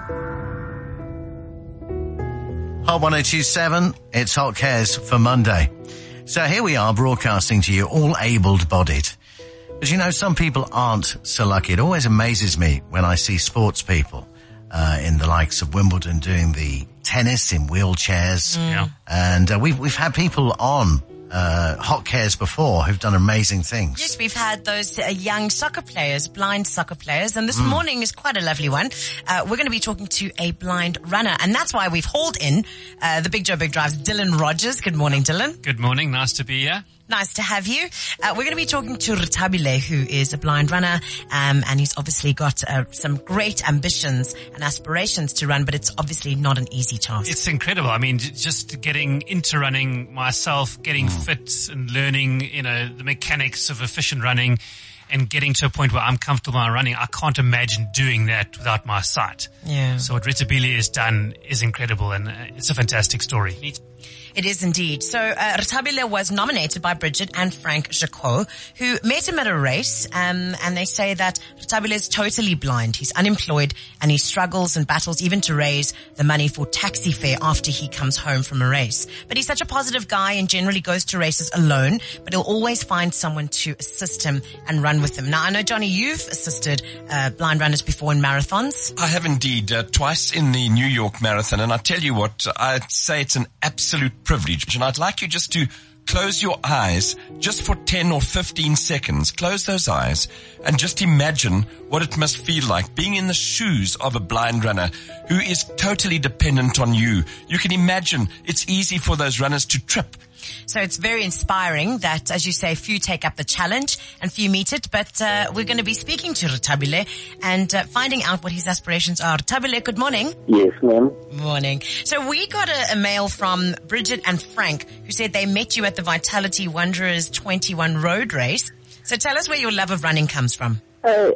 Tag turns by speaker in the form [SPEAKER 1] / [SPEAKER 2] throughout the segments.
[SPEAKER 1] Hot 102.7, it's Hot Cares for Monday. So here we are broadcasting to you, all able-bodied. But you know, some people aren't so lucky. It always amazes me when I see sports people in the likes of Wimbledon doing the tennis in wheelchairs.
[SPEAKER 2] Yeah.
[SPEAKER 1] And we've had people on Hot Cares before who've done amazing things.
[SPEAKER 2] Yes, we've had those young soccer players, blind soccer players, and this morning is quite a lovely one. We're going to be talking to a blind runner, and that's why we've hauled in the Big Joe Big Drive's Dylan Rogers. Good morning, Dylan.
[SPEAKER 3] Good morning. Nice to be here.
[SPEAKER 2] Nice to have you. We're going to be talking to Rethabile, who is a blind runner, and he's obviously got some great ambitions and aspirations to run, but it's obviously not an easy task.
[SPEAKER 3] It's incredible. I mean, just getting into running myself, getting fit and learning, the mechanics of efficient running and getting to a point where I'm comfortable in running. I can't imagine doing that without my sight.
[SPEAKER 2] Yeah.
[SPEAKER 3] So what Rethabile has done is incredible, and it's a fantastic story.
[SPEAKER 2] It is indeed. So, Rethabile was nominated by Bridget and Frank Jacot, who met him at a race, and they say that Rethabile is totally blind. He's unemployed and he struggles and battles even to raise the money for taxi fare after he comes home from a race. But he's such a positive guy and generally goes to races alone, but he'll always find someone to assist him and run with him. Now, I know, Johnny, you've assisted blind runners before in marathons.
[SPEAKER 4] I have indeed, twice in the New York Marathon, and I tell you what, I'd say it's an absolute privilege. And I'd like you just to close your eyes just for 10 or 15 seconds. Close those eyes and just imagine what it must feel like being in the shoes of a blind runner who is totally dependent on you. You can imagine it's easy for those runners to trip.
[SPEAKER 2] So it's very inspiring that, as you say, few take up the challenge and few meet it. But we're going to be speaking to Rethabile and finding out what his aspirations are. Rethabile, good morning.
[SPEAKER 5] Yes, ma'am.
[SPEAKER 2] Morning. So we got a mail from Bridget and Frank who said they met you at the Vitality Wanderers 21 road race. So tell us where your love of running comes from.
[SPEAKER 5] Since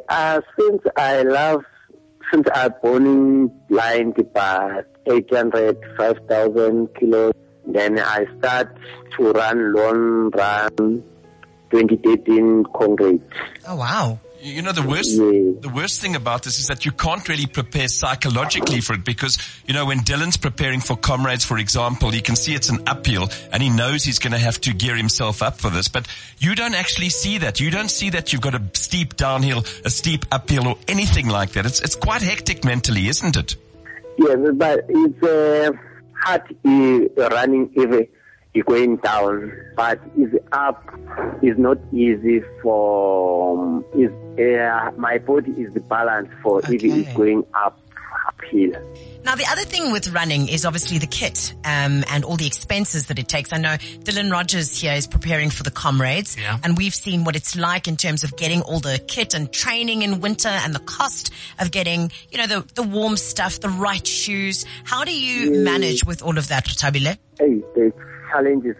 [SPEAKER 5] I born blind about 800, 5,000 kilos, then I start to run long run 2013 Congress.
[SPEAKER 2] Oh, wow.
[SPEAKER 4] You know, the worst thing about this is that you can't really prepare psychologically for it because, when Dylan's preparing for Comrades, for example, you can see it's an uphill and he knows he's going to have to gear himself up for this, but you don't actually see that. You don't see that you've got a steep downhill, a steep uphill or anything like that. It's quite hectic mentally, isn't it?
[SPEAKER 5] Yes, but it's hard running if you're going down, but it's up is not easy for my body is the balance for if it's going uphill.
[SPEAKER 2] Now, the other thing with running is obviously the kit and all the expenses that it takes. I know Dylan Rogers here is preparing for the Comrades, and we've seen what it's like in terms of getting all the kit and training in winter and the cost of getting, the warm stuff, the right shoes. How do you manage with all of that, Rethabile?
[SPEAKER 5] The challenges,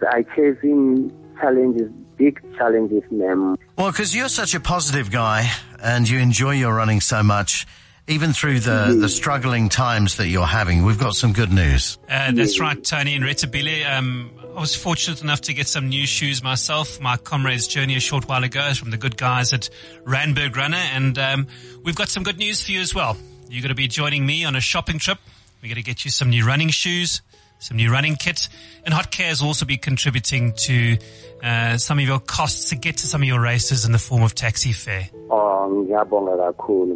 [SPEAKER 5] big challenges, ma'am.
[SPEAKER 1] Well, because you're such a positive guy and you enjoy your running so much, even through the struggling times that you're having, we've got some good news.
[SPEAKER 3] That's right, Tony and Rethabile. I was fortunate enough to get some new shoes myself, my Comrades journey a short while ago from the good guys at Randburg Runner, and we've got some good news for you as well. You're going to be joining me on a shopping trip. We're going to get you some new running shoes, some new running kit, and Hot Cares will also be contributing to some of your costs to get to some of your races in the form of taxi fare.
[SPEAKER 5] Ngiyabonga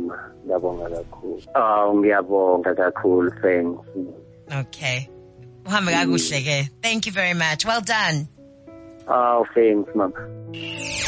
[SPEAKER 5] kakhulu, thanks.
[SPEAKER 2] Okay. Thank you very much. Well done.
[SPEAKER 5] Oh, thanks, ma'am.